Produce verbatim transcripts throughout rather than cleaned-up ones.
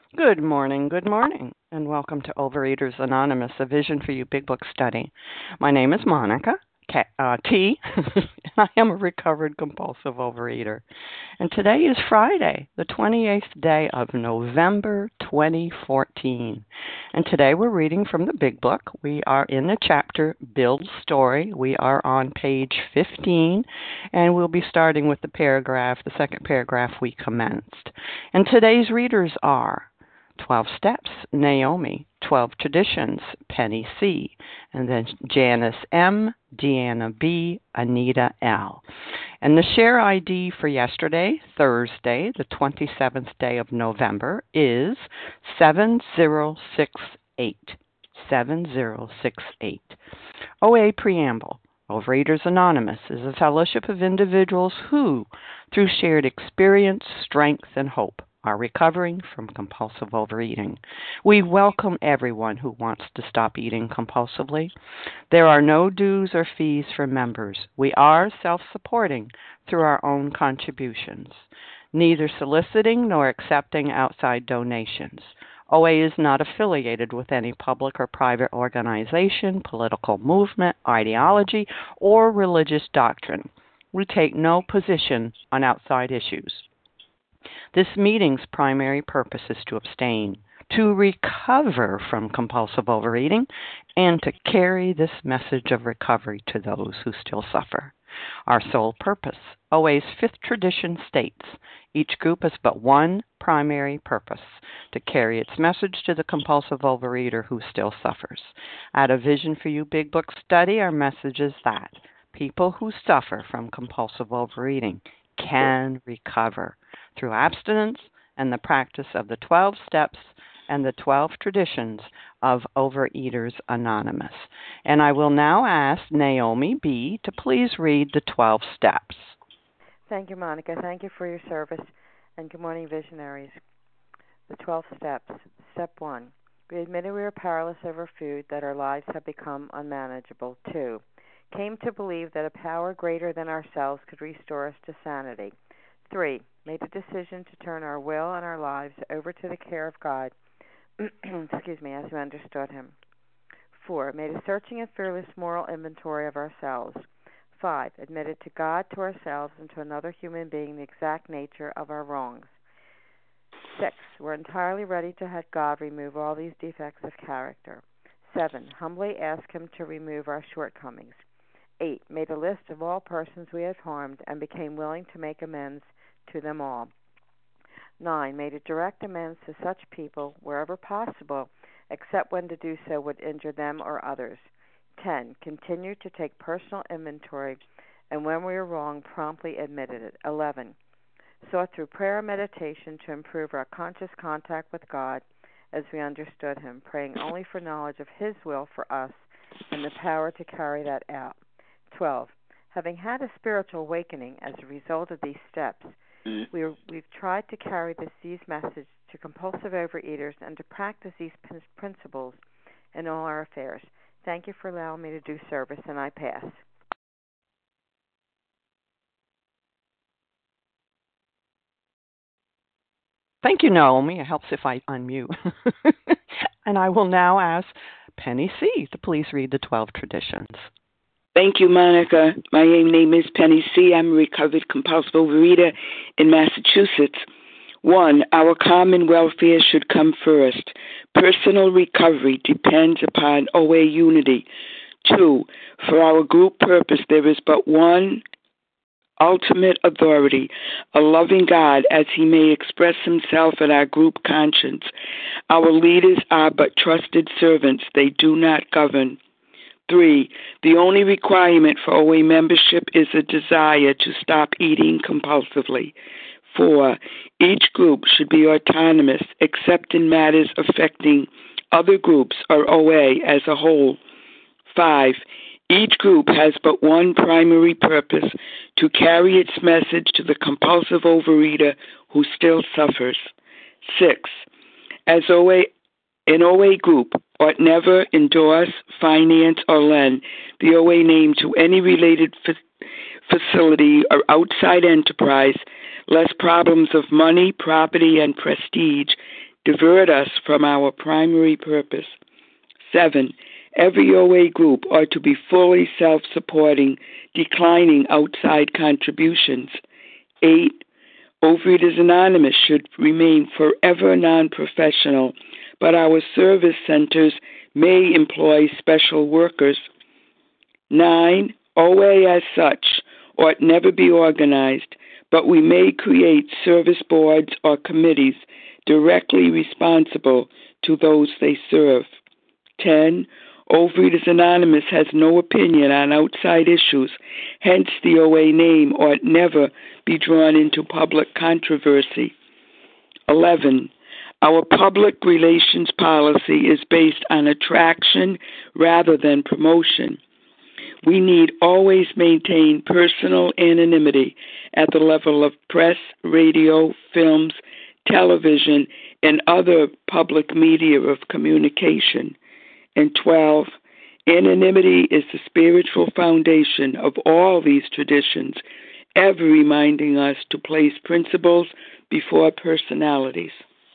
Good morning, good morning, and welcome to Overeaters Anonymous, a Vision for You Big Book study. My name is Monica K, uh, T, and I am a recovered compulsive overeater. And today is Friday, the twenty-eighth day of November twenty fourteen. And today we're reading from the Big Book. We are in the chapter Build Story. We are on page fifteen, and we'll be starting with the paragraph, the second paragraph we commenced. And today's readers are twelve Steps, Naomi; twelve Traditions, Penny C; and then Janice M., Deanna B., Anita L. And the share I D for yesterday, Thursday, the twenty-seventh day of November, is seven zero six eight. seven zero six eight. O A Preamble. Overeaters Anonymous is a fellowship of individuals who, through shared experience, strength, and hope, are recovering from compulsive overeating. We welcome everyone who wants to stop eating compulsively. There are no dues or fees for members. We are self-supporting through our own contributions, neither soliciting nor accepting outside donations. O A is not affiliated with any public or private organization, political movement, ideology, or religious doctrine. We take no position on outside issues. This meeting's primary purpose is to abstain, to recover from compulsive overeating, and to carry this message of recovery to those who still suffer. Our sole purpose. O A's fifth tradition states, each group has but one primary purpose, to carry its message to the compulsive overeater who still suffers. At a Vision for You Big Book study, our message is that people who suffer from compulsive overeating can recover through abstinence and the practice of the twelve steps and the twelve traditions of Overeaters Anonymous. And I will now ask Naomi B. to please read the twelve steps. Thank you, Monica. Thank you for your service, and good morning, visionaries. The twelve steps. Step one. We admitted we were powerless over food, that our lives had become unmanageable. Two. Came to believe that a power greater than ourselves could restore us to sanity. Three. Made a decision to turn our will and our lives over to the care of God, excuse me, as we understood Him. Four. Made a searching and fearless moral inventory of ourselves. Five. Admitted to God, to ourselves, and to another human being the exact nature of our wrongs. Six. We're entirely ready to have God remove all these defects of character. Seven. Humbly ask Him to remove our shortcomings. Eight. Made a list of all persons we had harmed and became willing to make amends to them all. Nine. Made a direct amends to such people wherever possible, except when to do so would injure them or others. Ten. Continued to take personal inventory, and when we were wrong, promptly admitted it. Eleven. Sought through prayer and meditation to improve our conscious contact with God as we understood Him, praying only for knowledge of His will for us and the power to carry that out. Twelve. Having had a spiritual awakening as a result of these steps, we are, we've tried to carry this disease message to compulsive overeaters and to practice these principles in all our affairs. Thank you for allowing me to do service, and I pass. Thank you, Naomi. It helps if I unmute. And I will now ask Penny C. to please read the twelve traditions. Thank you, Monica. My name is Penny C. I'm a recovered compulsive overeater in Massachusetts. One, our common welfare should come first. Personal recovery depends upon O A unity. Two, for our group purpose, there is but one ultimate authority, a loving God, as He may express Himself in our group conscience. Our leaders are but trusted servants. They do not govern. Three, the only requirement for O A membership is a desire to stop eating compulsively. Four, each group should be autonomous except in matters affecting other groups or O A as a whole. Five, each group has but one primary purpose, to carry its message to the compulsive overeater who still suffers. Six, as O A, an O A group ought never endorse, finance, or lend the O A name to any related fa- facility or outside enterprise, lest problems of money, property, and prestige divert us from our primary purpose. Seven, every O A group ought to be fully self-supporting, declining outside contributions. Eight, Overeaters Anonymous should remain forever non-professional, but our service centers may employ special workers. Nine, O A as such ought never be organized, but we may create service boards or committees directly responsible to those they serve. Ten, Overeaters Anonymous has no opinion on outside issues, hence the O A name ought never be drawn into public controversy. Eleven, our public relations policy is based on attraction rather than promotion. We need always maintain personal anonymity at the level of press, radio, films, television, and other public media of communication. And twelve, anonymity is the spiritual foundation of all these traditions, ever reminding us to place principles before personalities.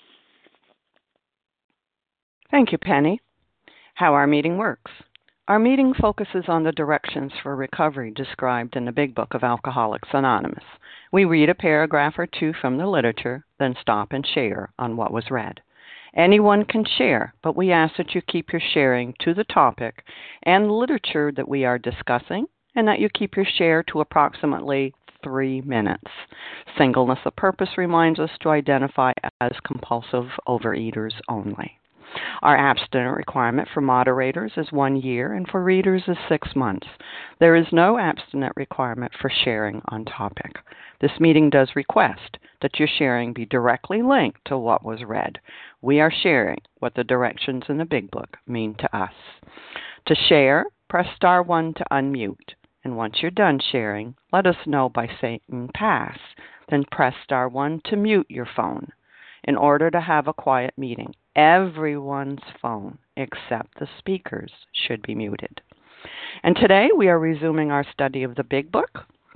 Thank you, Penny. How our meeting works. Our meeting focuses on the directions for recovery described in the Big Book of Alcoholics Anonymous. We read a paragraph or two from the literature, then stop and share on what was read. Anyone can share, but we ask that you keep your sharing to the topic and literature that we are discussing, and that you keep your share to approximately three minutes. Singleness of purpose reminds us to identify as compulsive overeaters only. Our abstinent requirement for moderators is one year, and for readers is six months. There is no abstinent requirement for sharing on topic. This meeting does request that your sharing be directly linked to what was read. We are sharing what the directions in the Big Book mean to us. To share, press star one to unmute. And once you're done sharing, let us know by saying pass. Then press star one to mute your phone. In order to have a quiet meeting, everyone's phone except the speaker's should be muted. And today we are resuming our study of the Big Book.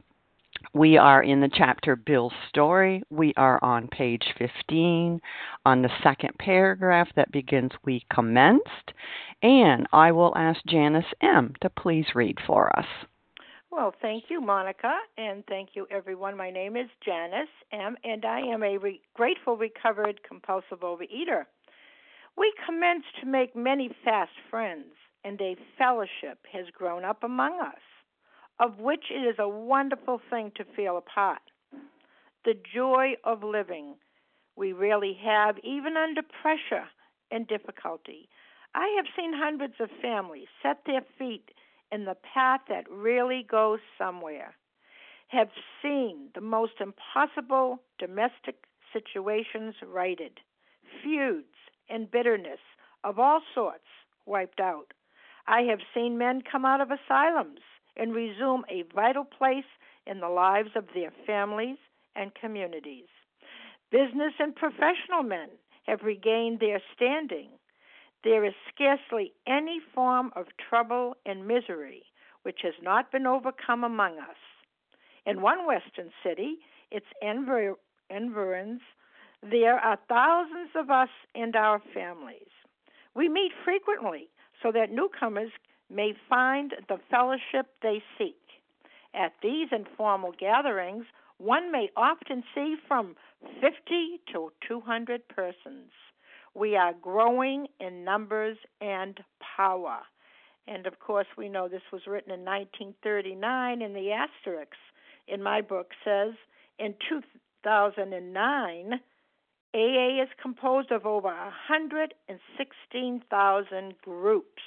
We are in the chapter Bill's Story. We are on page fifteen on the second paragraph that begins "We commenced." And I will ask Janice M. to please read for us. Well, thank you, Monica, and thank you, everyone. My name is Janice M., and I am a re- grateful, recovered, compulsive overeater. We commenced to make many fast friends, and a fellowship has grown up among us, of which it is a wonderful thing to feel a part. The joy of living we rarely have, even under pressure and difficulty. I have seen hundreds of families set their feet in the path that really goes somewhere, have seen the most impossible domestic situations righted, feuds and bitterness of all sorts wiped out. I have seen men come out of asylums and resume a vital place in the lives of their families and communities. Business and professional men have regained their standing. There is scarcely any form of trouble and misery which has not been overcome among us. In one western city, its envir- environs, there are thousands of us and our families. We meet frequently so that newcomers may find the fellowship they seek. At these informal gatherings, one may often see from fifty to two hundred persons. We are growing in numbers and power. And, of course, we know this was written in nineteen thirty-nine, and the asterisk in my book says, in two thousand nine, A A is composed of over one hundred sixteen thousand groups.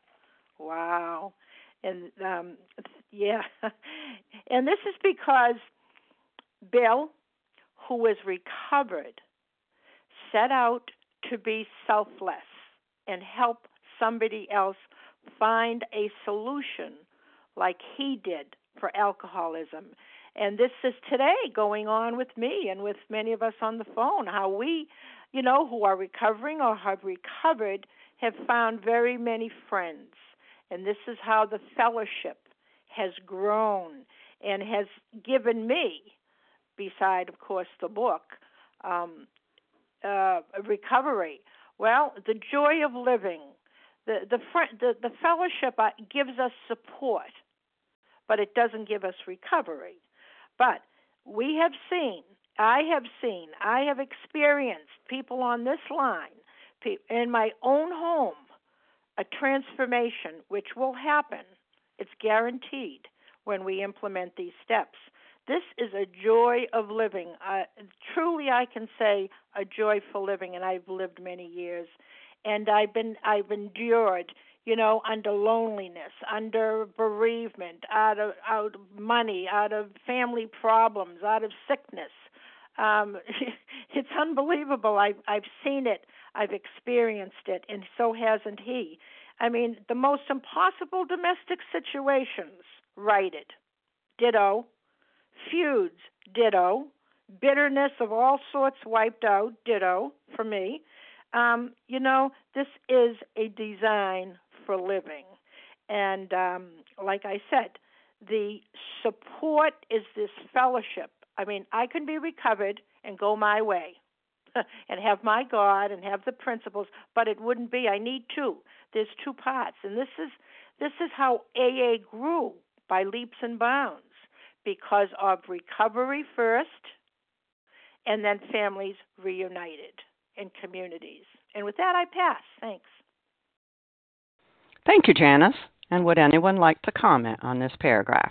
Wow. And, um, yeah. And this is because Bill, who is recovered, set out to be selfless and help somebody else find a solution like he did for alcoholism. And this is today going on with me and with many of us on the phone, how we, you know, who are recovering or have recovered have found very many friends. And this is how the fellowship has grown and has given me, beside, of course, the book, um, uh, recovery? Well, the joy of living, the the fr- the, the fellowship gives us support, but it doesn't give us recovery. But we have seen, I have seen, I have experienced people on this line, in my own home, a transformation which will happen. It's guaranteed when we implement these steps. This is a joy of living. Uh, truly, I can say a joyful living, and I've lived many years, and I've been I've endured, you know, under loneliness, under bereavement, out of out of money, out of family problems, out of sickness. Um, it's unbelievable. I've I've seen it. I've experienced it, and so hasn't he. I mean, the most impossible domestic situations, righted. Ditto. Feuds, ditto. Bitterness of all sorts wiped out, ditto, for me. Um, you know, this is a design for living. And um, like I said, the support is this fellowship. I mean, I can be recovered and go my way and have my God and have the principles, but it wouldn't be. I need two. There's two parts. And this is this is how A A grew by leaps and bounds, because of recovery first and then families reunited in communities. And with that, I pass. Thanks. Thank you, Janice. And would anyone like to comment on this paragraph?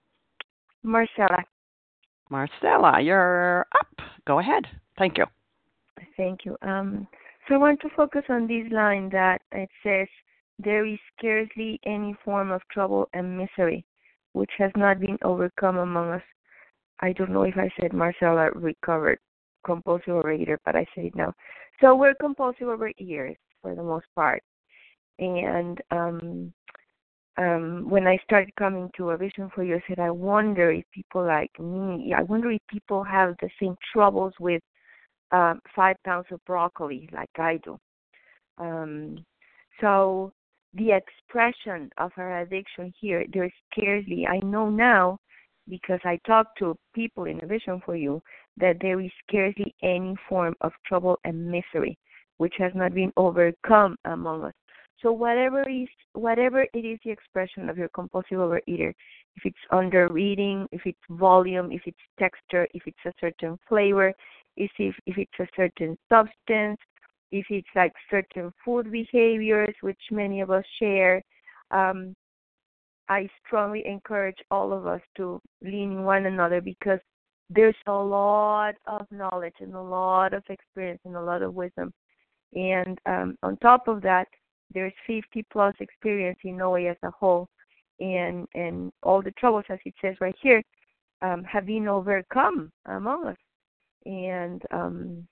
Marcella. Marcella, you're up. Go ahead. Thank you. Thank you. Um, so I want to focus on this line that it says, there is scarcely any form of trouble and misery which has not been overcome among us. I don't know if I said Marcella recovered compulsive overeater, but I say it now. So we're compulsive overeaters for the most part. And um, um, when I started coming to A Vision for You, I said, I wonder if people like me, I wonder if people have the same troubles with uh, five pounds of broccoli like I do. Um, so the expression of our addiction here, there's scarcely, I know now, because I talk to people in A Vision for You, that there is scarcely any form of trouble and misery which has not been overcome among us. So whatever is whatever it is the expression of your compulsive overeater, if it's under reading, if it's volume, if it's texture, if it's a certain flavor, if if, if it's a certain substance, if it's like certain food behaviors, which many of us share, um, I strongly encourage all of us to lean on one another, because there's a lot of knowledge and a lot of experience and a lot of wisdom. And um, on top of that, there's fifty plus experience in O A as a whole, and and all the troubles, as it says right here, um, have been overcome among us. And um,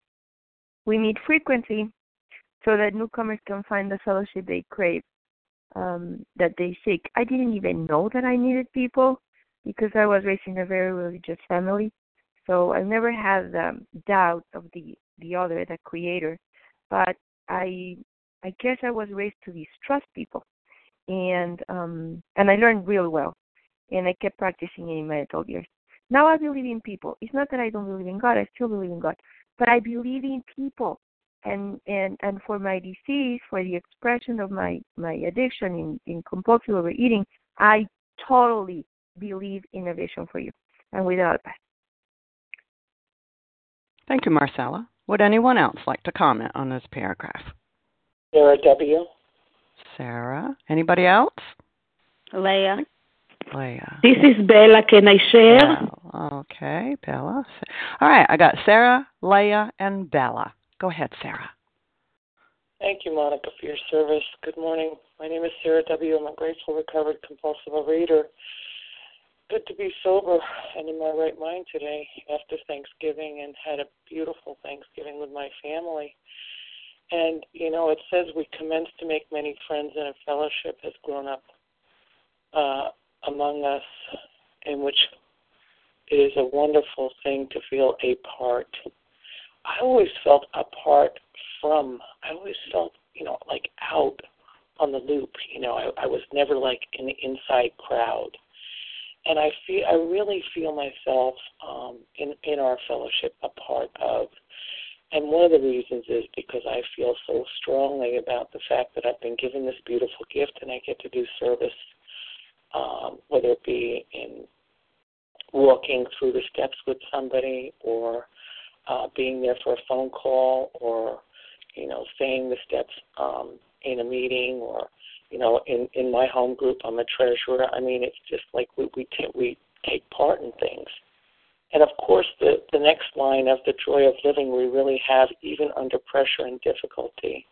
we meet frequently so that newcomers can find the fellowship they crave, um, that they seek. I didn't even know that I needed people, because I was raised in a very religious family. So I never had the doubt of the, the other, the creator. But I I guess I was raised to distrust people. And um, and I learned real well. And I kept practicing in my adult years. Now I believe in people. It's not that I don't believe in God. I still believe in God. But I believe in people. And and, and for my disease, for the expression of my, my addiction in, in compulsive overeating, I totally believe in A Vision for You. And without that. Thank you, Marcella. Would anyone else like to comment on this paragraph? Sarah W. Sarah. Anybody else? Leah. Leah. This is Bella. Can I share? Bella. Okay, Bella. All right, I got Sarah, Leah, and Bella. Go ahead, Sarah. Thank you, Monica, for your service. Good morning. My name is Sarah W. I'm a grateful, recovered, compulsive overeater. Good to be sober and in my right mind today after Thanksgiving, and had a beautiful Thanksgiving with my family. And, you know, it says we commence to make many friends, and a fellowship has grown up uh, among us, in which it is a wonderful thing to feel a part. I always felt apart from, I always felt, you know, like out on the loop. You know, I, I was never like in the inside crowd. And I feel, I really feel myself um, in, in our fellowship a part of And one of the reasons is because I feel so strongly about the fact that I've been given this beautiful gift and I get to do service, um, whether it be in walking through the steps with somebody or uh, being there for a phone call or, you know, saying the steps um, in a meeting or, you know, in, in my home group, I'm a treasurer. I mean, it's just like we we, t- we take part in things. And, of course, the, the next line of the joy of living we really have even under pressure and difficulty.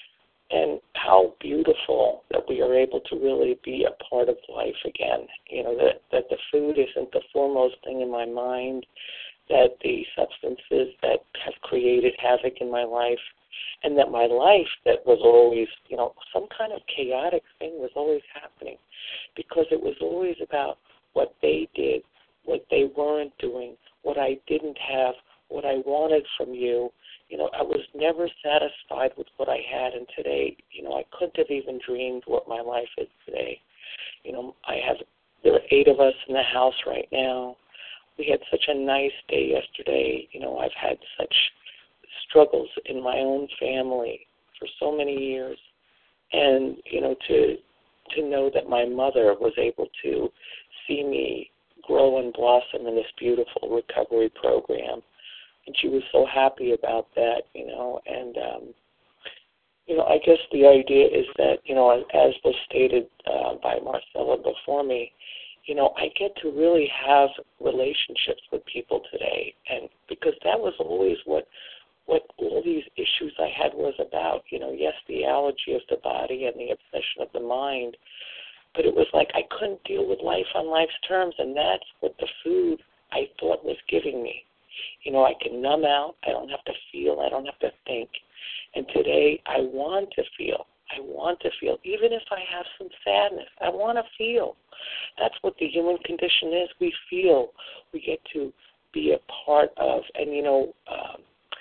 And how beautiful that we are able to really be a part of life again. You know, that, that the food isn't the foremost thing in my mind, that the substances that have created havoc in my life, and that my life that was always, you know, some kind of chaotic thing was always happening because it was always about what they did, what they weren't doing, what I didn't have, what I wanted from you. You know, I was never satisfied with what I had, and today, you know, I couldn't have even dreamed what my life is today. You know, I have, there are eight of us in the house right now. We had such a nice day yesterday. You know, I've had such struggles in my own family for so many years. And, you know, to to know that my mother was able to see me grow and blossom in this beautiful recovery program. And she was so happy about that, you know. And, um, you know, I guess the idea is that, you know, as was stated uh, by Marcella before me, you know, I get to really have relationships with people today. And because that was always what what all these issues I had was about. You know, yes, the allergy of the body and the obsession of the mind, but it was like I couldn't deal with life on life's terms, and that's what the food I thought was giving me. You know, I can numb out. I don't have to feel. I don't have to think. And today I want to feel. I want to feel. Even if I have some sadness, I want to feel. That's what the human condition is. We feel. We get to be a part of. And, you know, um,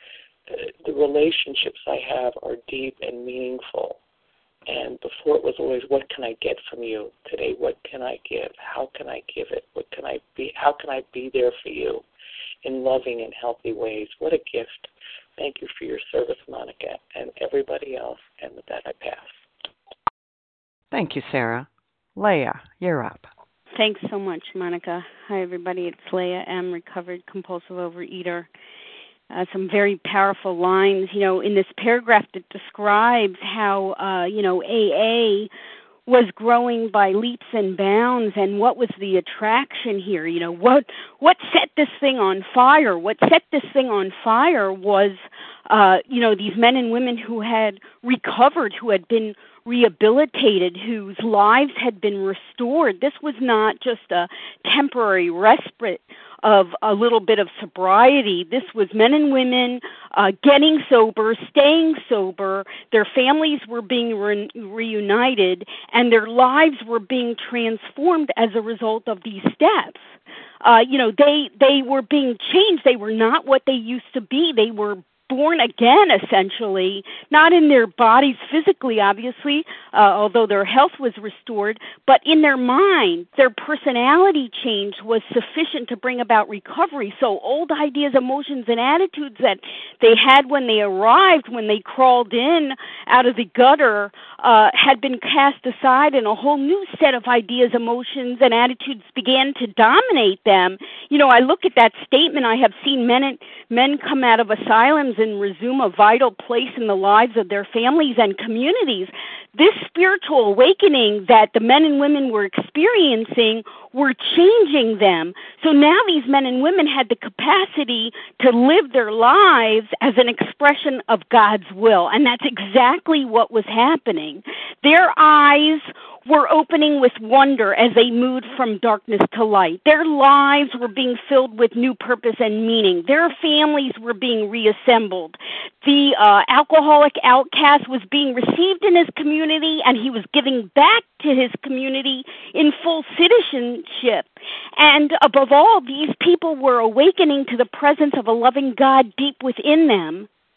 the relationships I have are deep and meaningful. And before it was always, what can I get from you? Today, what can I give? How can I give it? What can I be? How can I be there for you in loving and healthy ways? What a gift. Thank you for your service, Monica, and everybody else. And with that, I pass. Thank you, Sarah. Leah, you're up. Thanks so much, Monica. Hi, everybody. It's Leah M., recovered compulsive overeater. Uh, some very powerful lines, you know, in this paragraph that describes how, uh, you know, A A was growing by leaps and bounds, and what was the attraction here? You know, what what set this thing on fire? What set this thing on fire was, uh, you know, these men and women who had recovered, who had been rehabilitated, whose lives had been restored. This was not just a temporary respite of a little bit of sobriety. This was men and women uh, getting sober, staying sober. Their families were being re- reunited, and their lives were being transformed as a result of these steps. Uh, you know, they they were being changed. They were not what they used to be. They were born again, essentially, not in their bodies physically, obviously, uh, although their health was restored, but in their mind. Their personality change was sufficient to bring about recovery. So old ideas, emotions, and attitudes that they had when they arrived, when they crawled in out of the gutter, uh, had been cast aside, and a whole new set of ideas, emotions, and attitudes began to dominate them. You know, I look at that statement. I have seen men and, men come out of asylums and resume a vital place in the lives of their families and communities. This spiritual awakening that the men and women were experiencing were changing them. So now these men and women had the capacity to live their lives as an expression of God's will, and that's exactly what was happening. Their eyes were opening with wonder as they moved from darkness to light. Their lives were being filled with new purpose and meaning. Their families were being reassembled. The uh, alcoholic outcast was being received in his community, and he was giving back to his community in full citizenship. And above all, these people were awakening to the presence of a loving God deep within them.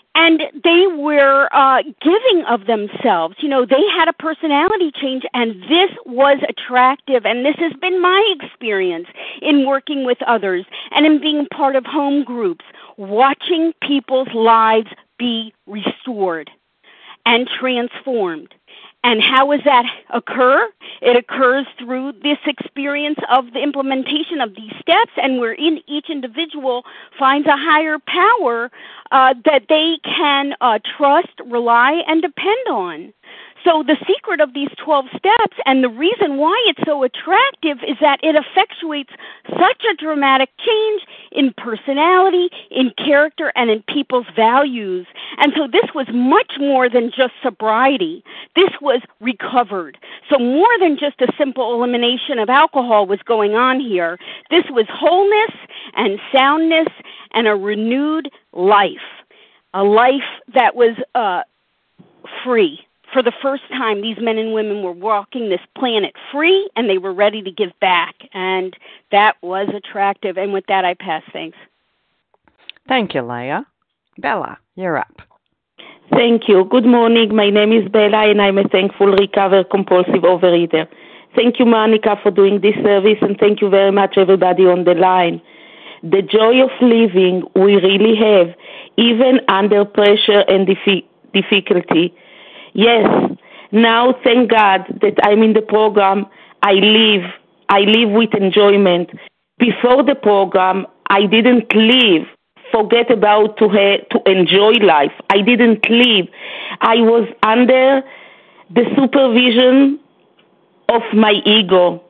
and they were uh, giving of themselves. You know, they had a personality change, and this was attractive. And this has been my experience in working with others and in being part of home groups, watching people's lives be restored and transformed. And how does that occur? It occurs through this experience of the implementation of these steps, and where in each individual finds a higher power uh, that they can uh, trust, rely, and depend on. So the secret of these twelve steps, and the reason why it's so attractive, is that it effectuates such a dramatic change in personality, in character, and in people's values. And so this was much more than just sobriety. This was recovered. So more than just a simple elimination of alcohol was going on here. This was wholeness and soundness and a renewed life, a life that was uh, free. For the first time, these men and women were walking this planet free, and they were ready to give back, and that was attractive. And with that, I pass. Thanks. Thank you, Leah. Bella, you're up. Thank you. Good morning. My name is Bella, and I'm a thankful recovered compulsive overeater. Thank you, Monica, for doing this service, and thank you very much, everybody on the line. The joy of living we really have, even under pressure and defi- difficulty. Yes, now thank God that I'm in the program. I live, I live with enjoyment. Before the program, I didn't live. Forget about to ha- to enjoy life. I didn't live. I was under the supervision of my ego.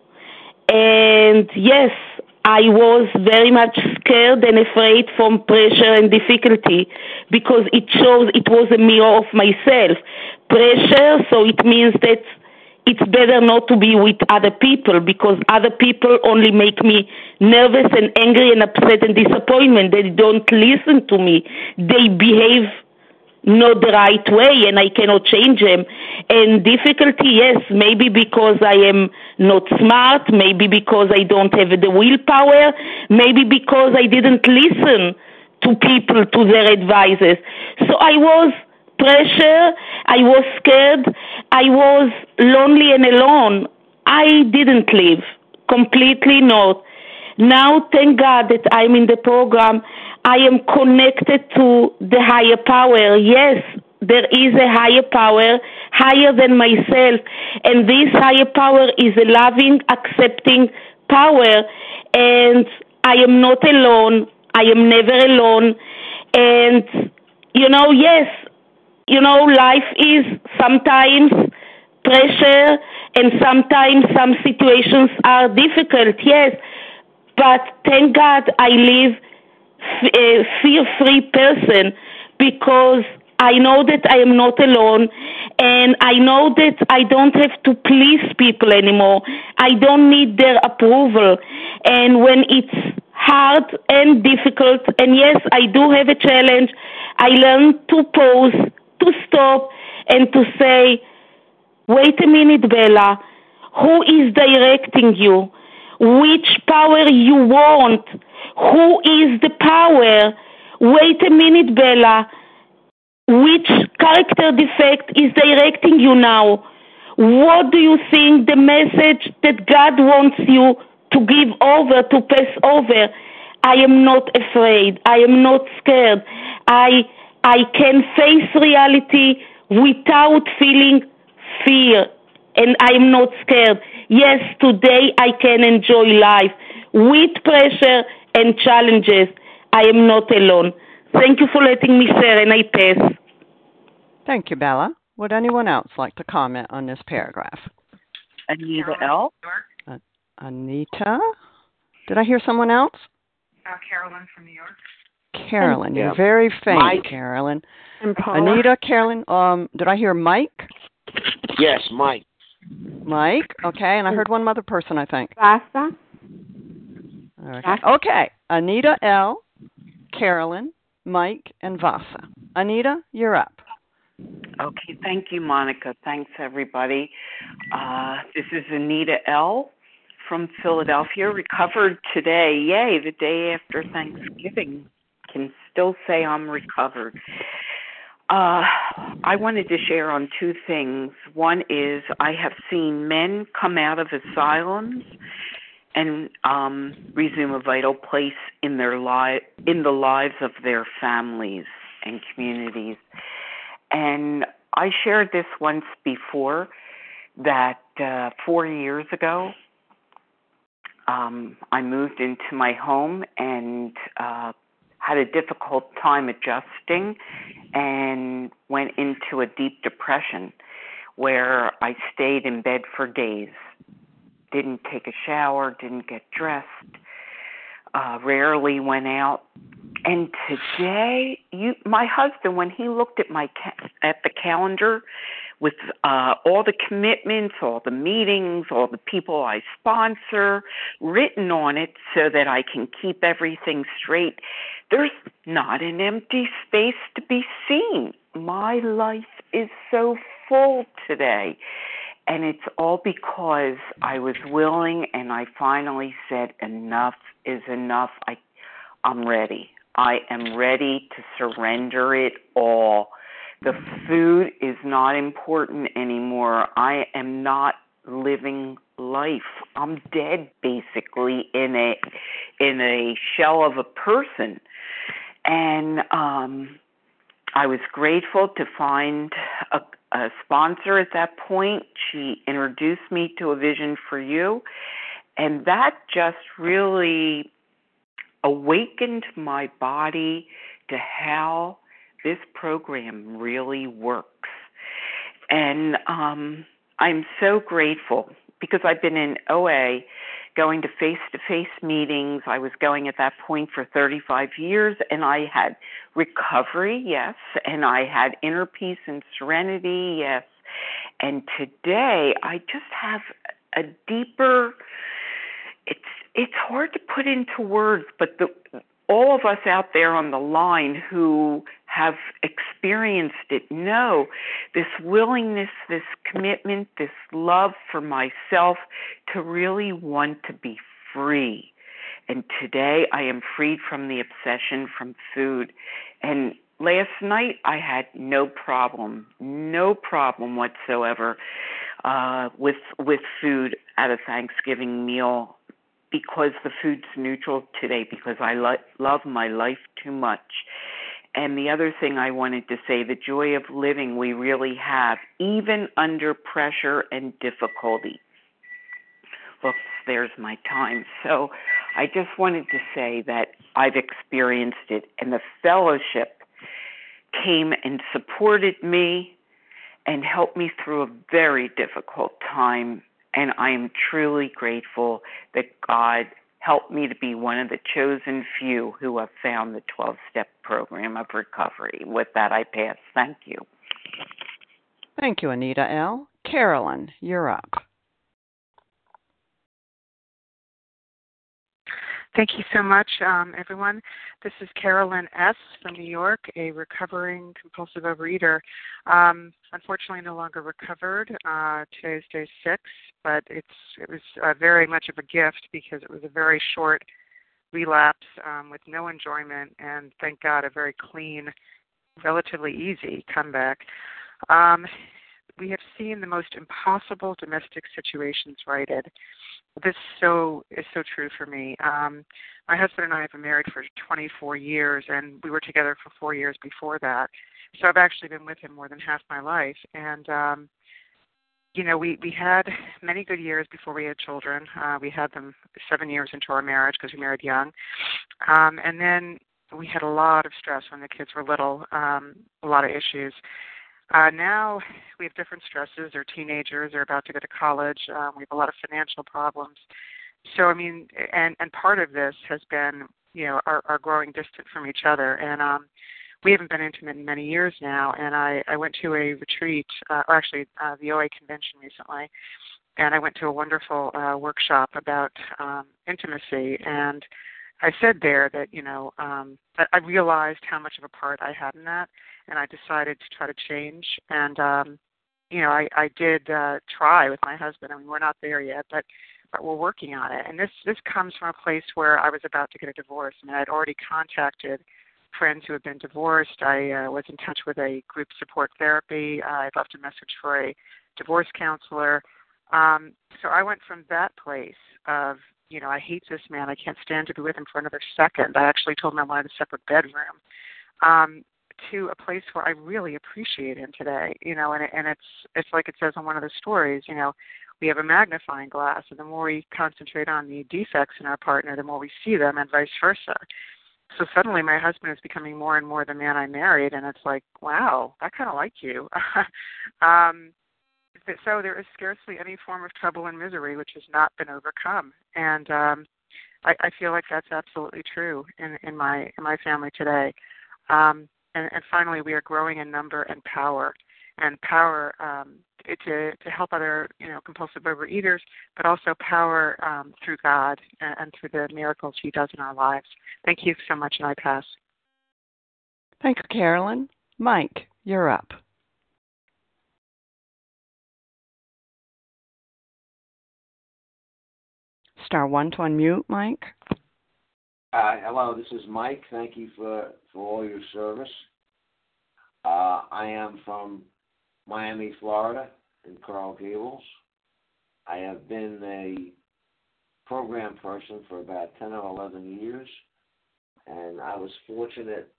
And yes, I was very much scared and afraid from pressure and difficulty because it shows it was a mirror of myself. Pressure, so it means that it's better not to be with other people because other people only make me nervous and angry and upset and disappointment. They don't listen to me. They behave not the right way and I cannot change them. And difficulty, yes, maybe because I am not smart, maybe because I don't have the willpower, maybe because I didn't listen to people, to their advices. So I was pressure, I was scared, I was lonely and alone. I didn't live, completely not. Now, thank God that I'm in the program. I am connected to the higher power. Yes, there is a higher power, higher than myself. And this higher power is a loving, accepting power. And I am not alone. I am never alone. And, you know, yes, you know, life is sometimes pressure and sometimes some situations are difficult, yes. But thank God I live a fear-free person because I know that I am not alone and I know that I don't have to please people anymore. I don't need their approval. And when it's hard and difficult, and yes, I do have a challenge, I learn to pause, to stop, and to say, wait a minute, Bella, who is directing you? Which power you want? Who is the power? Wait a minute, Bella. Which character defect is directing you now? What do you think the message that God wants you to give over, to pass over? I am not afraid. I am not scared. I I can face reality without feeling fear. And I am not scared. Yes, today I can enjoy life with pressure and challenges. I am not alone. Thank you for letting me share, and I pass. Thank you, Bella. Would anyone else like to comment on this paragraph? Anita L. Uh, Anita? Did I hear someone else? Uh, Carolyn from New York. Carolyn, yeah. you're very faint, Mike. Carolyn. And Paula. Anita, Carolyn, um, did I hear Mike? Yes, Mike. Mike, okay, and I heard one other person, I think. Vasa. Okay. okay, Anita L., Carolyn, Mike, and Vasa. Anita, you're up. Okay, thank you, Monica. Thanks, everybody. Uh, this is Anita L. from Philadelphia, recovered today. Yay, the day after Thanksgiving. Can still say I'm recovered. Uh, I wanted to share on two things. One is I have seen men come out of asylums and um, resume a vital place in their li- in the lives of their families and communities. And I shared this once before, that uh, four years ago, um, I moved into my home and uh, had a difficult time adjusting and went into a deep depression where I stayed in bed for days. Didn't take a shower, didn't get dressed, uh, rarely went out. And today, you, my husband, when he looked at my ca- at the calendar with uh, all the commitments, all the meetings, all the people I sponsor written on it so that I can keep everything straight, there's not an empty space to be seen. My life is so full today. And it's all because I was willing and I finally said, enough is enough. I, I'm ready. I am ready to surrender it all. The food is not important anymore. I am not living life. I'm dead, basically, in a in a shell of a person. And um, I was grateful to find a, a sponsor at that point. She introduced me to A Vision for You, and that just really awakened my body to how this program really works. And um, I'm so grateful because I've been in O A, going to face-to-face meetings. I was going at that point for thirty-five years, and I had recovery, yes, and I had inner peace and serenity, yes. And today I just have a deeper, it's it's hard to put into words, but the all of us out there on the line who have experienced it know this willingness, this commitment, this love for myself to really want to be free. And today I am freed from the obsession from food. And last night I had no problem, no problem whatsoever uh, with with food at a Thanksgiving meal, because the food's neutral today, because I lo- love my life too much. And the other thing I wanted to say, the joy of living we really have, even under pressure and difficulty. Look, there's my time. So I just wanted to say that I've experienced it, and the fellowship came and supported me and helped me through a very difficult time. And I am truly grateful that God helped me to be one of the chosen few who have found the twelve-step program of recovery. With that, I pass. Thank you. Thank you, Anita L. Carolyn, you're up. Thank you so much, um, everyone. This is Carolyn S. from New York, a recovering compulsive overeater. Um, unfortunately, no longer recovered. Uh, today's day six, but it's it was uh, very much of a gift because it was a very short relapse um, with no enjoyment, and thank God, a very clean, relatively easy comeback. Um, we have seen the most impossible domestic situations righted. This so is so true for me. Um, my husband and I have been married for twenty-four years, and we were together for four years before that. So I've actually been with him more than half my life. And, um, you know, we, we had many good years before we had children. Uh, we had them seven years into our marriage because we married young. Um, and then we had a lot of stress when the kids were little, um, a lot of issues. Uh, now we have different stresses. They're teenagers. They're about to go to college. Um, we have a lot of financial problems. So, I mean, and, and part of this has been, you know, our, our growing distance from each other. And um, we haven't been intimate in many years now. And I, I went to a retreat, uh, or actually uh, the O A convention recently, and I went to a wonderful uh, workshop about um, intimacy. And I said there that, you know, um, that I realized how much of a part I had in that, and I decided to try to change. And, um, you know, I, I did uh, try with my husband. I mean, we're not there yet, but, but we're working on it. And this, this comes from a place where I was about to get a divorce. I mean, I'd already contacted friends who have been divorced. I uh, was in touch with a group support therapy. Uh, I left a message for a divorce counselor. Um, so I went from that place of, you know, I hate this man. I can't stand to be with him for another second. I actually told him I wanted a separate bedroom. Um, to a place where I really appreciate him today, you know, and, and it's it's like it says in one of the stories, you know, we have a magnifying glass, and the more we concentrate on the defects in our partner, the more we see them, and vice versa. So suddenly my husband is becoming more and more the man I married, and it's like, wow, I kind of like you. um, so there is scarcely any form of trouble and misery which has not been overcome, and um, I, I feel like that's absolutely true in, in my in my family today. Um, And, and finally, we are growing in number and power, and power um, to to help other, you know, compulsive overeaters, but also power um, through God and, and through the miracles He does in our lives. Thank you so much, and I pass. Thanks, Carolyn. Mike, you're up. Star one to unmute, Mike. Uh, hello, this is Mike. Thank you for, for all your service. Uh, I am from Miami, Florida, in Coral Gables. I have been a program person for about ten or eleven years, and I was fortunate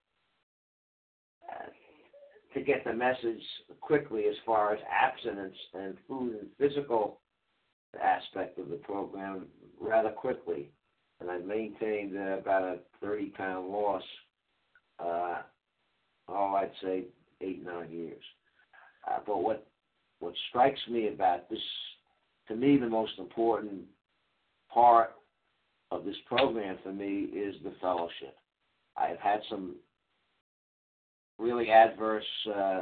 uh, to get the message quickly as far as abstinence and food and physical aspect of the program rather quickly. And I maintained uh, about a thirty-pound loss, uh, oh, I'd say eight, nine years. Uh, but what what strikes me about this, to me, the most important part of this program for me is the fellowship. I've had some really adverse uh,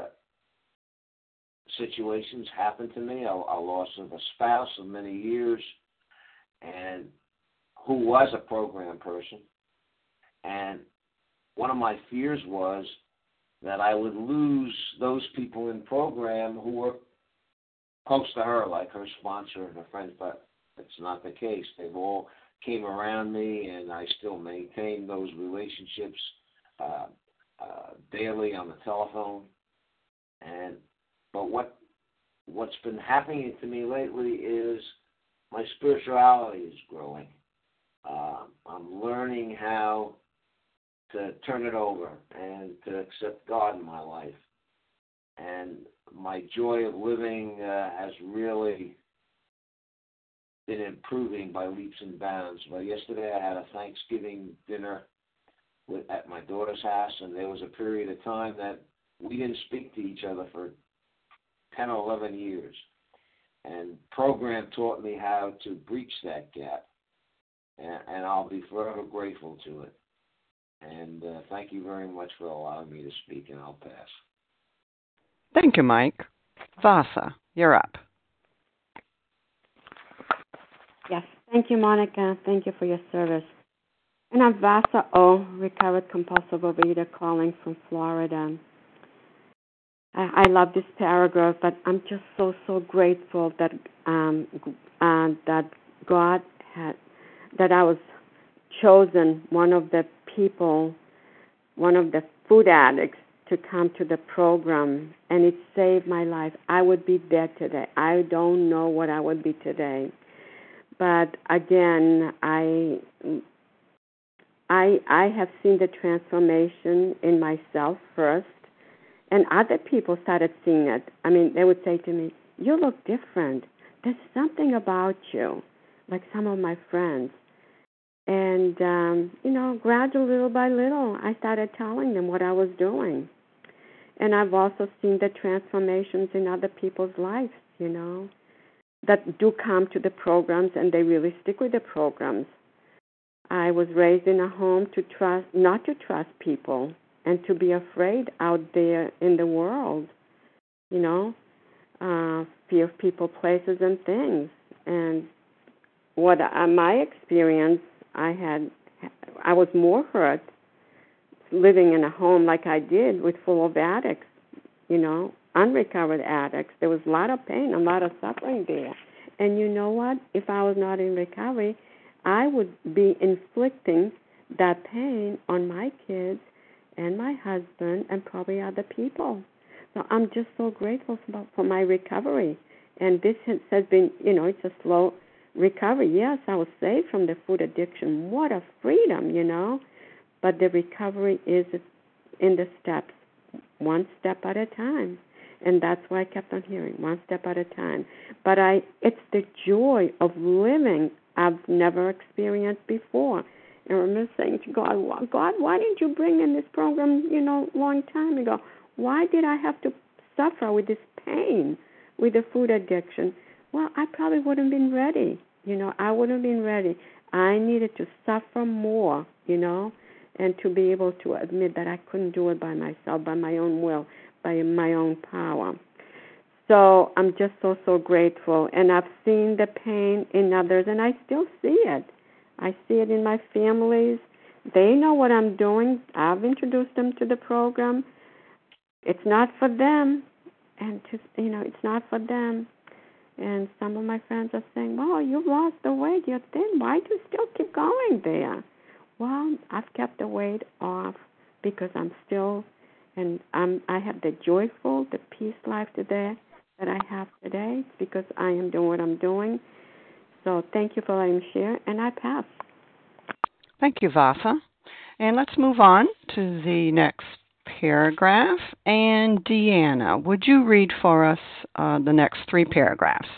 situations happen to me, a, a loss of a spouse of many years, and who was a program person. And one of my fears was that I would lose those people in program who were close to her, like her sponsor and her friends, but it's not the case. They've all came around me, and I still maintain those relationships uh, uh, daily on the telephone. And but what what's been happening to me lately is my spirituality is growing. Uh, I'm learning how to turn it over and to accept God in my life. And my joy of living uh, has really been improving by leaps and bounds. Well, yesterday I had a Thanksgiving dinner with, at my daughter's house, and there was a period of time that we didn't speak to each other for ten or eleven years. And program taught me how to breach that gap. And, and I'll be forever grateful to it. And uh, thank you very much for allowing me to speak, and I'll pass. Thank you, Mike. Vasa, you're up. Yes, thank you, Monica. Thank you for your service. And I'm Vasa O, recovered compulsive overeater calling from Florida. I, I love this paragraph, but I'm just so, so grateful that um, uh, that God had, that I was chosen one of the people, one of the food addicts to come to the program, and it saved my life. I would be dead today. I don't know what I would be today. But again, I I I have seen the transformation in myself first, and other people started seeing it. I mean, they would say to me, "You look different. There's something about you," like some of my friends. And, um, you know, gradually, little by little, I started telling them what I was doing. And I've also seen the transformations in other people's lives, you know, that do come to the programs and they really stick with the programs. I was raised in a home to trust, not to trust people and to be afraid out there in the world, you know, uh, fear of people, places, and things. And what uh, my experience, I had, I was more hurt living in a home like I did with full of addicts, you know, unrecovered addicts. There was a lot of pain, a lot of suffering there. And you know what? If I was not in recovery, I would be inflicting that pain on my kids and my husband and probably other people. So I'm just so grateful for, for my recovery. And this has been, you know, it's a slow recovery. Yes, I was saved from the food addiction. What a freedom, you know. But the recovery is in the steps, one step at a time. And that's why I kept on hearing, one step at a time. But I, it's the joy of living I've never experienced before. And I remember saying to God, God, why didn't you bring in this program, you know, a long time ago? Why did I have to suffer with this pain, with the food addiction? Well, I probably wouldn't have been ready. You know, I wouldn't have been ready. I needed to suffer more, you know, and to be able to admit that I couldn't do it by myself, by my own will, by my own power. So I'm just so, so grateful. And I've seen the pain in others, and I still see it. I see it in my families. They know what I'm doing. I've introduced them to the program. It's not for them, and just, you know, it's not for them. And some of my friends are saying, well, you've lost the weight, you're thin. Why do you still keep going there? Well, I've kept the weight off because I'm still, and I'm, I have the joyful, the peace life today that I have today. It's because I am doing what I'm doing. So thank you for letting me share, and I pass. Thank you, Vasa. And let's move on to the next paragraph. And Deanna, would you read for us uh, the next three paragraphs?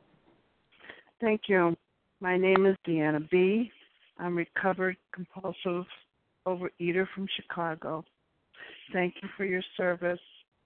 Thank you. My name is Deanna B. I'm recovered compulsive overeater from Chicago. Thank you for your service.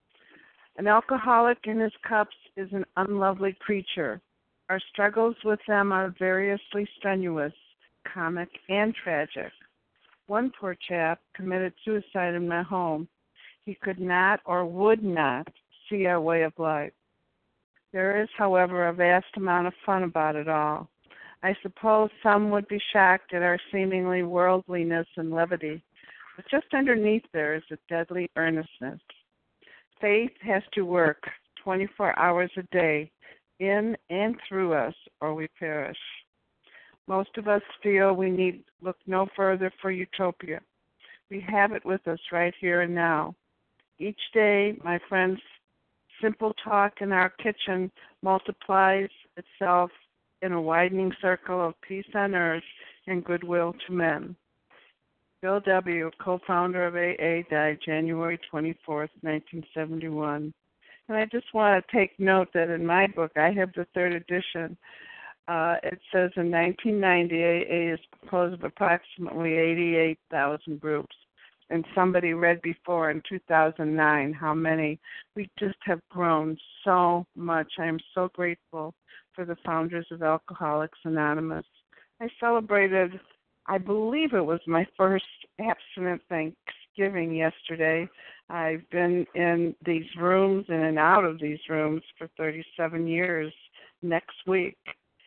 An alcoholic in his cups is an unlovely creature. Our struggles with them are variously strenuous, comic, and tragic. One poor chap committed suicide in my home. He could not or would not see our way of life. There is, however, a vast amount of fun about it all. I suppose some would be shocked at our seemingly worldliness and levity, but just underneath there is a deadly earnestness. Faith has to work twenty-four hours a day in and through us, or we perish. Most of us feel we need look no further for utopia. We have it with us right here and now. Each day, my friends, simple talk in our kitchen multiplies itself in a widening circle of peace on earth and goodwill to men. Bill W., co-founder of A A, died January twenty-fourth, nineteen seventy-one. And I just want to take note that in my book, I have the third edition. Uh, it says in nineteen ninety, A A is composed of approximately eighty-eight thousand groups. And somebody read before in two thousand nine how many. We just have grown so much. I am so grateful for the founders of Alcoholics Anonymous. I celebrated, I believe it was my first abstinent Thanksgiving yesterday. I've been in these rooms in and out of these rooms for thirty-seven years next week.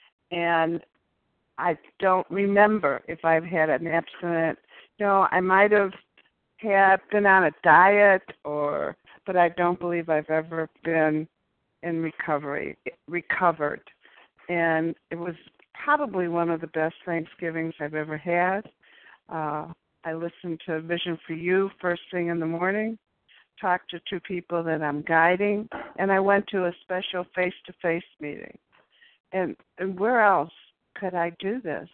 And I don't remember if I've had an abstinent. You know, I might have had been on a diet, or, but I don't believe I've ever been in recovery, recovered. And it was probably one of the best Thanksgivings I've ever had. Uh, I listened to Vision for You first thing in the morning, talked to two people that I'm guiding, and I went to a special face-to-face meeting. And, and where else could I do this?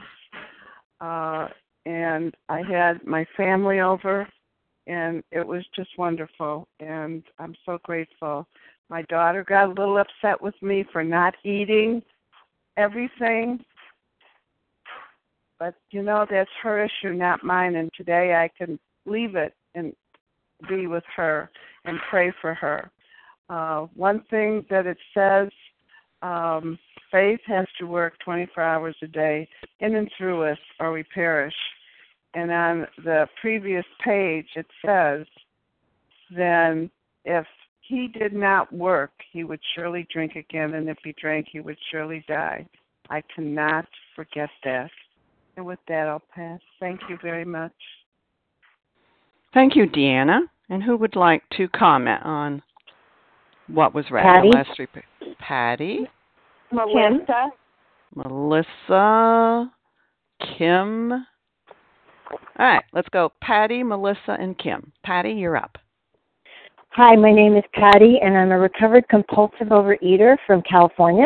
Uh, and I had my family over, and it was just wonderful, and I'm so grateful. My daughter got a little upset with me for not eating everything, but, you know, that's her issue, not mine, and today I can leave it and be with her and pray for her. Uh, one thing that it says, um, faith has to work twenty-four hours a day in and through us, or we perish. And on the previous page, it says, then if he did not work, he would surely drink again, and if he drank, he would surely die. I cannot forget that. And with that, I'll pass. Thank you very much. Thank you, Deanna. And who would like to comment on what was read? Patty. The last three pages. Patty. Melissa. Melissa. Kim. All right, let's go. Patty, Melissa, and Kim. Patty, you're up. Hi, my name is Patty, and I'm a recovered compulsive overeater from California.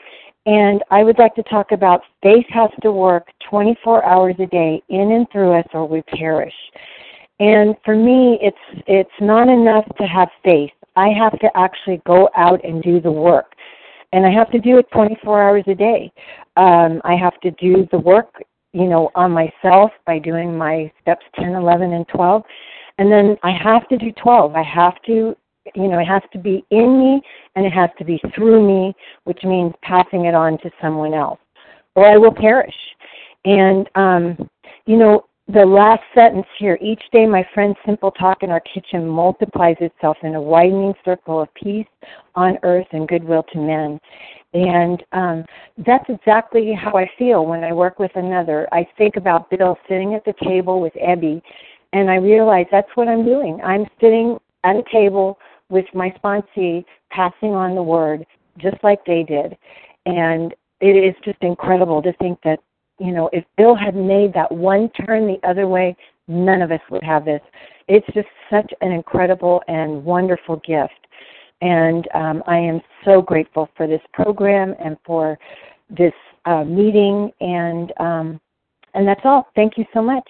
And I would like to talk about faith has to work twenty-four hours a day in and through us or we perish. And for me, it's it's not enough to have faith. I have to actually go out and do the work. And I have to do it twenty-four hours a day. Um, I have to do the work, you know, on myself by doing my steps ten, eleven, and twelve. And then I have to do twelve. I have to, you know, it has to be in me and it has to be through me, which means passing it on to someone else, or I will perish. And, um, you know, the last sentence here, each day my friend's simple talk in our kitchen multiplies itself in a widening circle of peace on earth and goodwill to men. And um, that's exactly how I feel when I work with another. I think about Bill sitting at the table with Ebby, and I realize that's what I'm doing. I'm sitting at a table with my sponsee, passing on the word, just like they did. And it is just incredible to think that, you know, if Bill had made that one turn the other way, none of us would have this. It's just such an incredible and wonderful gift. And um, I am so grateful for this program and for this uh, meeting. And um, and that's all. Thank you so much.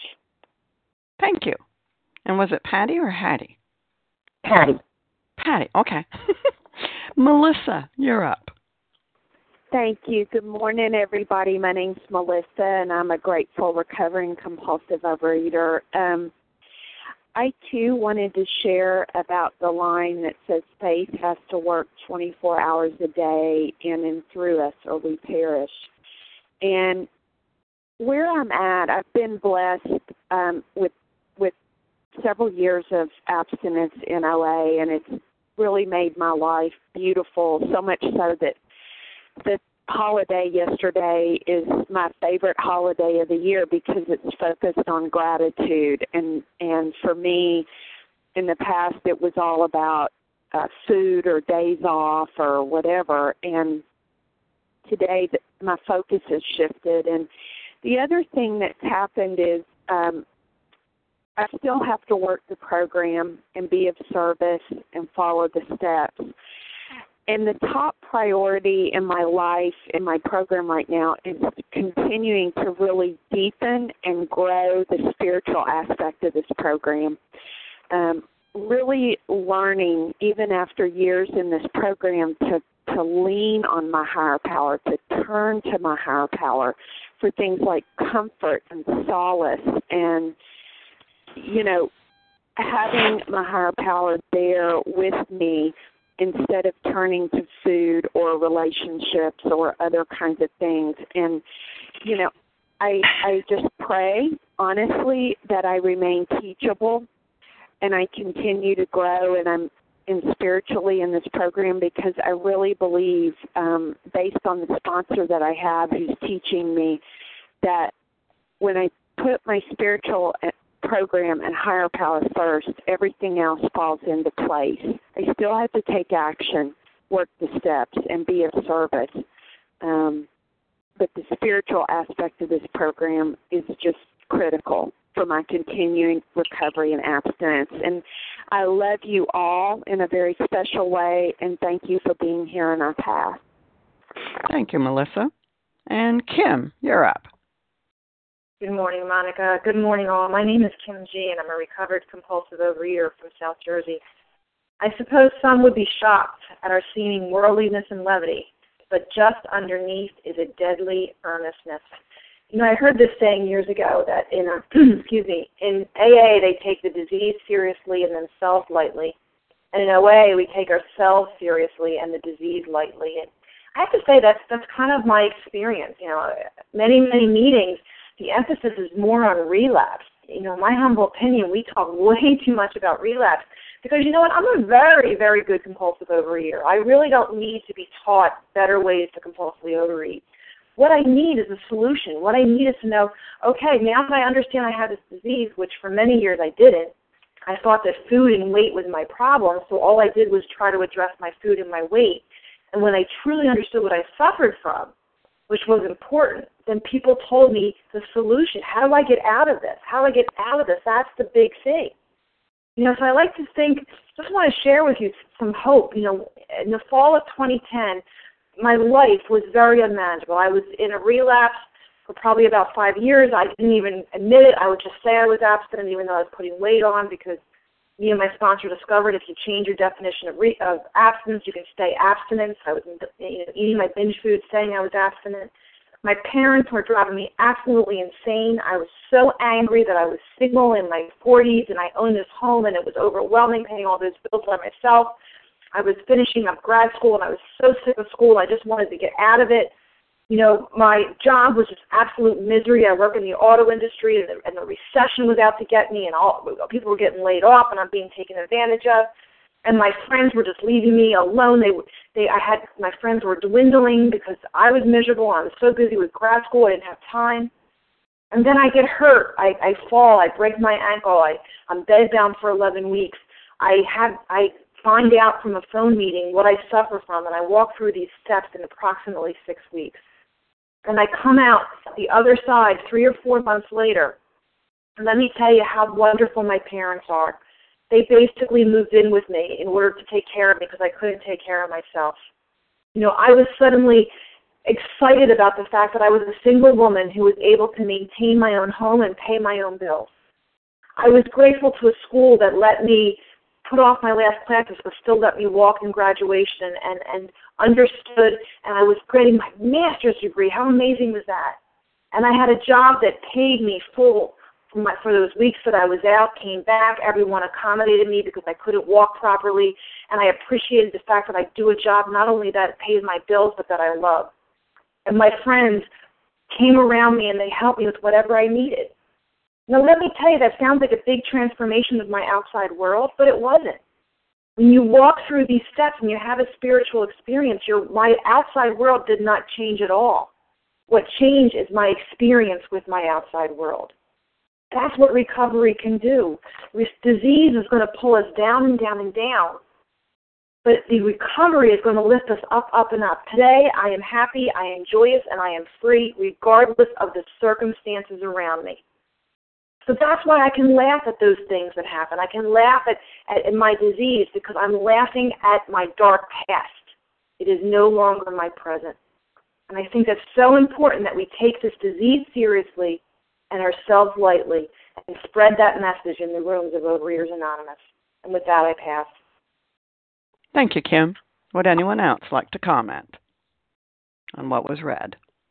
Thank you. And was it Patty or Hattie? Patty. Patty, okay. Melissa, you're up. Thank you. Good morning, everybody. My name's Melissa, and I'm a grateful, recovering, compulsive overeater. Um, I, too, wanted to share about the line that says faith has to work twenty-four hours a day in and through us or we perish. And where I'm at, I've been blessed um, with with several years of abstinence in O A, and it's really made my life beautiful, so much so that the holiday yesterday is my favorite holiday of the year because it's focused on gratitude. And, and for me, in the past, it was all about uh, food or days off or whatever. And today, the, my focus has shifted. And the other thing that's happened is um, I still have to work the program and be of service and follow the steps. And the top priority in my life, in my program right now, is continuing to really deepen and grow the spiritual aspect of this program. Um, really learning, even after years in this program, to, to lean on my higher power, to turn to my higher power for things like comfort and solace and, you know, having my higher power there with me instead of turning to food or relationships or other kinds of things. And, you know, I I just pray, honestly, that I remain teachable and I continue to grow and I'm in spiritually in this program because I really believe, um, based on the sponsor that I have who's teaching me, that when I put my spiritual program and higher power first, everything else falls into place. I still have to take action, work the steps, and be of service. Um, but the spiritual aspect of this program is just critical for my continuing recovery and abstinence. And I love you all in a very special way, and thank you for being here in our path. Thank you, Melissa. And Kim, you're up. Good morning, Monica. Good morning, all. My name is Kim G., and I'm a recovered compulsive overeater from South Jersey. I suppose some would be shocked at our seeming worldliness and levity, but just underneath is a deadly earnestness. You know, I heard this saying years ago that in a, excuse me, in A A they take the disease seriously and themselves lightly, and in O A we take ourselves seriously and the disease lightly. And I have to say that's that's kind of my experience. You know, many many meetings, the emphasis is more on relapse. You know, in my humble opinion, we talk way too much about relapse because, you know what, I'm a very, very good compulsive overeater. I really don't need to be taught better ways to compulsively overeat. What I need is a solution. What I need is to know, okay, now that I understand I have this disease, which for many years I didn't, I thought that food and weight was my problem, so all I did was try to address my food and my weight. And when I truly understood what I suffered from, which was important, then people told me the solution. How do I get out of this? How do I get out of this? That's the big thing. You know, so I like to think, just want to share with you some hope. You know, in the fall of twenty ten, my life was very unmanageable. I was in a relapse for probably about five years. I didn't even admit it. I would just say I was abstinent, even though I was putting weight on, because me and my sponsor discovered if you change your definition of, re- of abstinence, you can stay abstinent. So I was you know, eating my binge food, saying I was abstinent. My parents were driving me absolutely insane. I was so angry that I was single in my forties, and I owned this home, and it was overwhelming, paying all those bills by myself. I was finishing up grad school, and I was so sick of school. I just wanted to get out of it. You know, my job was just absolute misery. I work in the auto industry, and the, and the recession was out to get me, and all people were getting laid off, and I'm being taken advantage of. And my friends were just leaving me alone. They, they, I had my friends were dwindling because I was miserable. I was so busy with grad school, I didn't have time. And then I get hurt. I, I fall. I break my ankle. I, I'm bedbound for eleven weeks. I have, I find out from a phone meeting what I suffer from, and I walk through these steps in approximately six weeks. And I come out the other side three or four months later. And let me tell you how wonderful my parents are. They basically moved in with me in order to take care of me because I couldn't take care of myself. You know, I was suddenly excited about the fact that I was a single woman who was able to maintain my own home and pay my own bills. I was grateful to a school that let me put off my last classes but still let me walk in graduation and, and understood, and I was getting my master's degree. How amazing was that? And I had a job that paid me full for, my, for those weeks that I was out, came back. Everyone accommodated me because I couldn't walk properly, and I appreciated the fact that I do a job, not only that it pays my bills, but that I love. And my friends came around me, and they helped me with whatever I needed. Now, let me tell you, that sounds like a big transformation of my outside world, but it wasn't. When you walk through these steps and you have a spiritual experience, your my outside world did not change at all. What changed is my experience with my outside world. That's what recovery can do. Disease is going to pull us down and down and down, but the recovery is going to lift us up, up, and up. Today, I am happy, I am joyous, and I am free, regardless of the circumstances around me. So that's why I can laugh at those things that happen. I can laugh at, at, at my disease because I'm laughing at my dark past. It is no longer my present. And I think that's so important that we take this disease seriously and ourselves lightly and spread that message in the rooms of Overeaters Anonymous. And with that, I pass. Thank you, Kim. Would anyone else like to comment on what was read?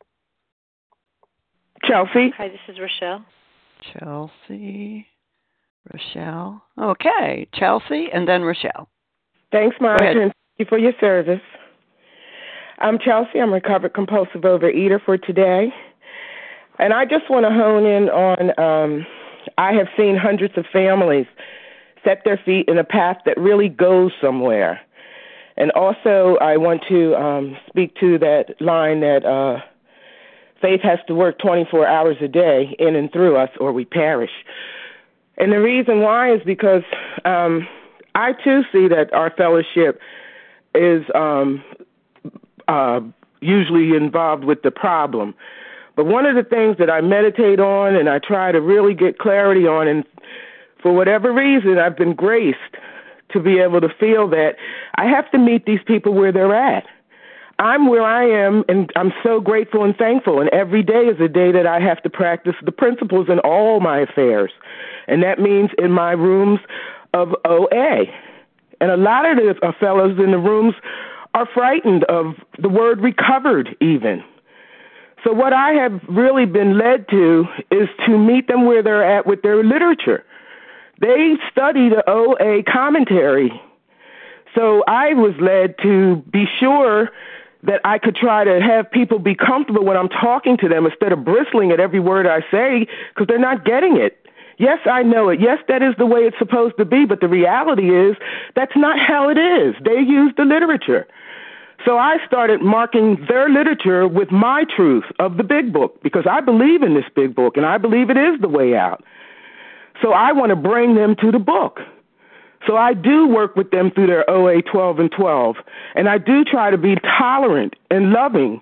Chelsea. Hi, this is Rochelle. Chelsea, Rochelle. Okay, Chelsea and then Rochelle. Thanks, Monica, and thank you for your service. I'm Chelsea. I'm a recovered compulsive overeater for today. And I just want to hone in on, um, I have seen hundreds of families set their feet in a path that really goes somewhere. And also I want to um, speak to that line that uh, faith has to work twenty-four hours a day in and through us or we perish. And the reason why is because um, I, too, see that our fellowship is um, uh, usually involved with the problem. But one of the things that I meditate on and I try to really get clarity on, and for whatever reason, I've been graced to be able to feel that I have to meet these people where they're at. I'm where I am, and I'm so grateful and thankful, and every day is a day that I have to practice the principles in all my affairs, and that means in my rooms of O A. And a lot of the uh, fellows in the rooms are frightened of the word recovered even. So what I have really been led to is to meet them where they're at with their literature. They study the O A commentary. So I was led to be sure that I could try to have people be comfortable when I'm talking to them instead of bristling at every word I say because they're not getting it. Yes, I know it. Yes, that is the way it's supposed to be, but the reality is that's not how it is. They use the literature. So I started marking their literature with my truth of the big book because I believe in this big book and I believe it is the way out. So I want to bring them to the book. So I do work with them through their O A twelve and twelve, and I do try to be tolerant and loving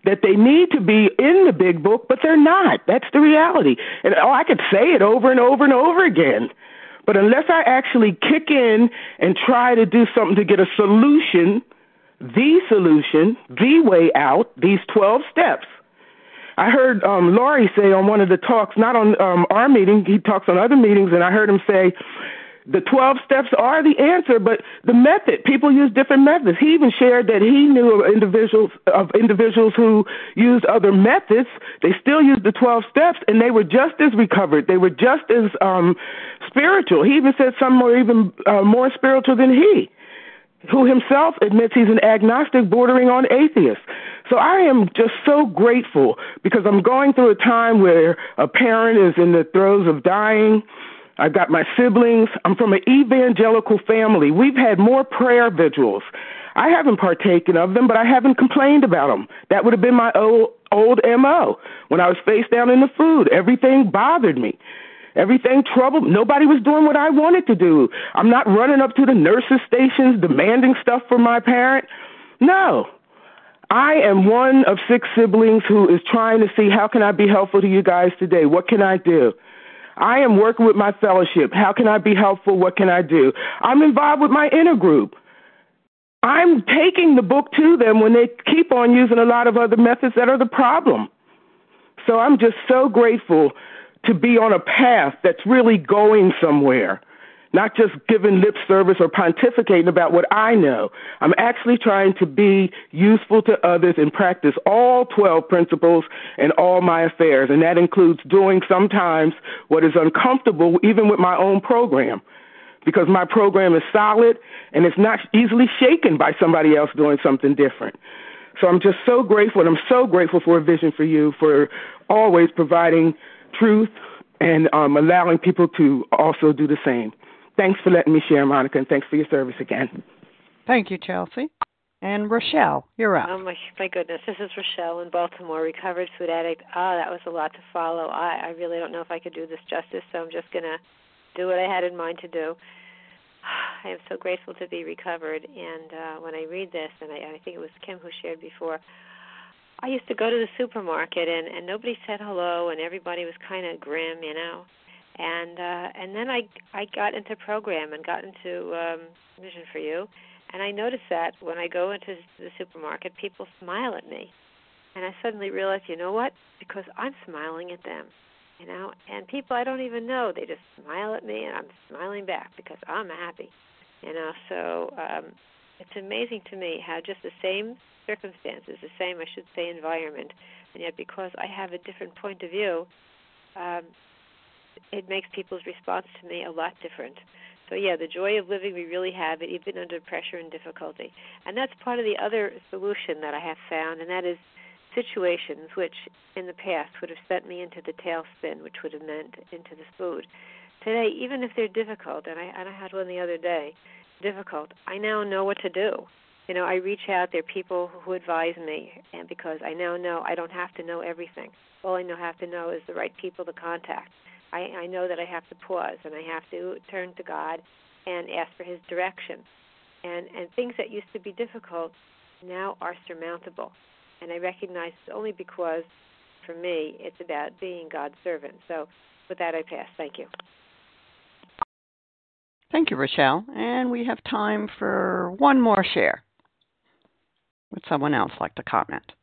that they need to be in the big book, but they're not. That's the reality. And oh, I could say it over and over and over again. But unless I actually kick in and try to do something to get a solution, the solution, the way out, these twelve steps. I heard um, Laurie say on one of the talks, not on um, our meeting, he talks on other meetings, and I heard him say the twelve steps are the answer, but the method, people use different methods. He even shared that he knew of individuals of individuals who used other methods. They still used the twelve steps, and they were just as recovered. They were just as um, spiritual. He even said some were even uh, more spiritual than he, who himself admits he's an agnostic bordering on atheist. So I am just so grateful because I'm going through a time where a parent is in the throes of dying. I've got my siblings. I'm from an evangelical family. We've had more prayer vigils. I haven't partaken of them, but I haven't complained about them. That would have been my old, old M O. When I was face down in the food, everything bothered me. Everything troubled. Nobody was doing what I wanted to do. I'm not running up to the nurses' stations demanding stuff from my parent. No. I am one of six siblings who is trying to see how can I be helpful to you guys today? What can I do? I am working with my fellowship. How can I be helpful? What can I do? I'm involved with my inner group. I'm taking the book to them when they keep on using a lot of other methods that are the problem. So I'm just so grateful to be on a path that's really going somewhere, not just giving lip service or pontificating about what I know. I'm actually trying to be useful to others and practice all twelve principles in all my affairs, and that includes doing sometimes what is uncomfortable, even with my own program, because my program is solid and it's not easily shaken by somebody else doing something different. So I'm just so grateful, and I'm so grateful for a Vision for You, for always providing truth and um, allowing people to also do the same. Thanks for letting me share, Monica, and thanks for your service again. Thank you, Chelsea. And Rochelle, you're up. Oh, my, my goodness. This is Rochelle in Baltimore, recovered food addict. Ah, oh, that was a lot to follow. I, I really don't know if I could do this justice, so I'm just going to do what I had in mind to do. I am so grateful to be recovered, and uh, when I read this, and I, I think it was Kim who shared before, I used to go to the supermarket, and, and nobody said hello, and everybody was kind of grim, you know. And uh, and then I I got into program and got into um, Vision for You, and I noticed that when I go into the supermarket, people smile at me, and I suddenly realized, you know what? Because I'm smiling at them, you know. And people I don't even know, they just smile at me, and I'm smiling back because I'm happy, you know. So um, it's amazing to me how just the same circumstances, the same, I should say, environment, and yet because I have a different point of view, um, it makes people's response to me a lot different. So, yeah, the joy of living, we really have it, even under pressure and difficulty. And that's part of the other solution that I have found, and that is situations which in the past would have sent me into the tailspin, which would have meant into the food. Today, even if they're difficult, and I, and I had one the other day, difficult, I now know what to do. You know, I reach out. There are people who advise me, and because I now know I don't have to know everything. All I know have to know is the right people to contact. I, I know that I have to pause, and I have to turn to God and ask for His direction. And, and things that used to be difficult now are surmountable. And I recognize it's only because, for me, it's about being God's servant. So with that, I pass. Thank you. Thank you, Rochelle. And we have time for one more share. Would someone else like to comment?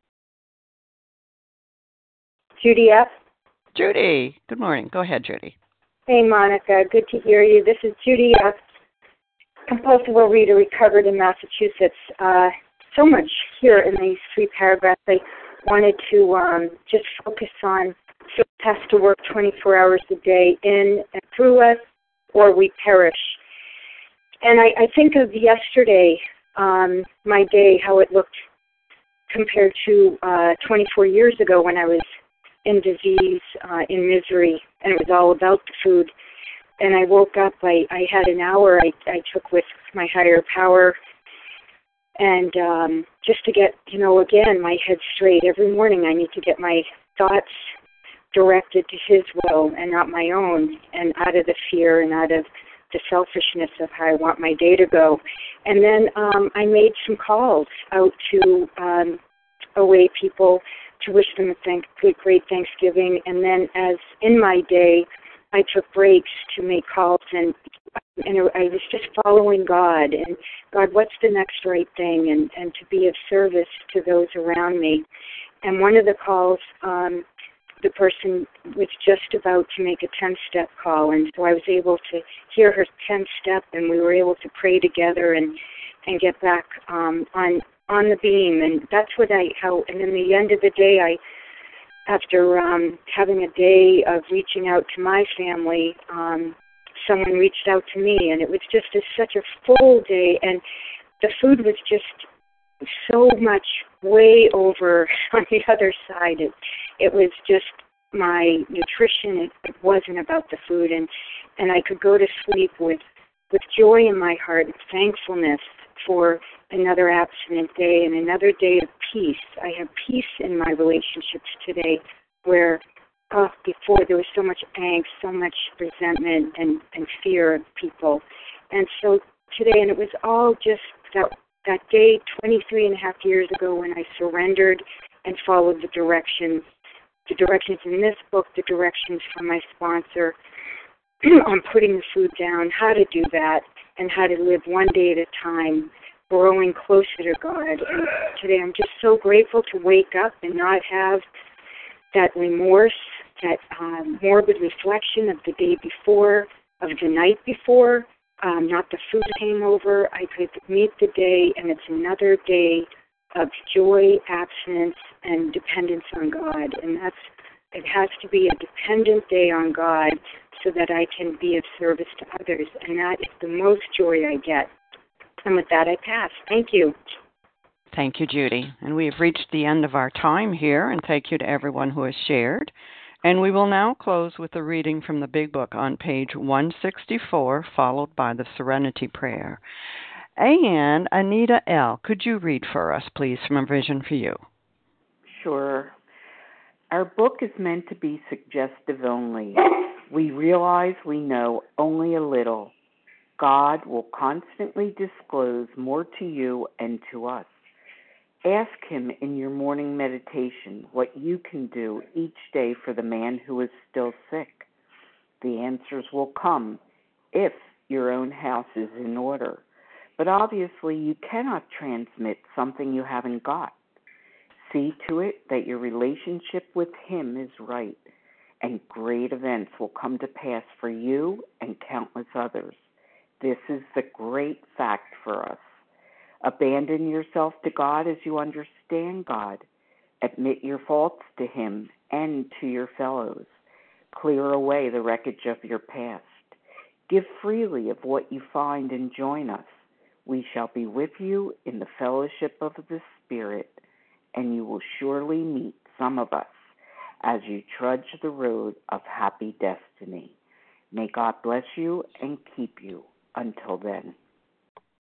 Judy F. Judy, good morning. Go ahead, Judy. Hey, Monica. Good to hear you. This is Judy F., compulsive overeater, recovered in Massachusetts. Uh, so much here in these three paragraphs. I wanted to um, just focus on faith has to work twenty-four hours a day in and through us, or we perish. And I, I think of yesterday, um, my day, how it looked compared to uh, twenty-four years ago when I was in disease, uh, in misery, and it was all about the food. And I woke up, I, I had an hour I, I took with my higher power, and um, just to get, you know, again, my head straight. Every morning I need to get my thoughts directed to His will and not my own, and out of the fear and out of the selfishness of how I want my day to go. And then um, I made some calls out to um, away people to wish them a thank, good, great Thanksgiving. And then as in my day, I took breaks to make calls, and and I was just following God, and God, what's the next right thing, and, and to be of service to those around me. And one of the calls, um, the person was just about to make a ten-step call, and so I was able to hear her ten-step, and we were able to pray together and and get back um, on on the beam. And that's what I, how, and in the end of the day, I, after um, having a day of reaching out to my family, um, someone reached out to me, and it was just a, such a full day, and the food was just so much way over on the other side. It, it was just my nutrition. It, it wasn't about the food, and, and I could go to sleep with, with joy in my heart and thankfulness for another abstinent day and another day of peace. I have peace in my relationships today where uh, before there was so much angst, so much resentment and, and fear of people. And so today, and it was all just that, that day twenty-three and a half years ago when I surrendered and followed the directions, the directions in this book, the directions from my sponsor on putting the food down, how to do that, and how to live one day at a time, growing closer to God. And today I'm just so grateful to wake up and not have that remorse, that um, morbid reflection of the day before, of the night before, um, not the food hangover. I could meet the day, and it's another day of joy, abstinence, and dependence on God. And that's, it has to be a dependent day on God so that I can be of service to others. And that is the most joy I get. And with that, I pass. Thank you. Thank you, Judy. And we have reached the end of our time here, and thank you to everyone who has shared. And we will now close with a reading from the Big Book on page one sixty-four, followed by the Serenity Prayer. And Anita L., could you read for us, please, from A Vision for You? Sure. Our book is meant to be suggestive only. We realize we know only a little. God will constantly disclose more to you and to us. Ask him in your morning meditation what you can do each day for the man who is still sick. The answers will come if your own house is in order. But obviously you cannot transmit something you haven't got. See to it that your relationship with him is right, and great events will come to pass for you and countless others. This is the great fact for us. Abandon yourself to God as you understand God. Admit your faults to him and to your fellows. Clear away the wreckage of your past. Give freely of what you find and join us. We shall be with you in the fellowship of the Spirit, and you will surely meet some of us as you trudge the road of happy destiny. May God bless you and keep you. Until then.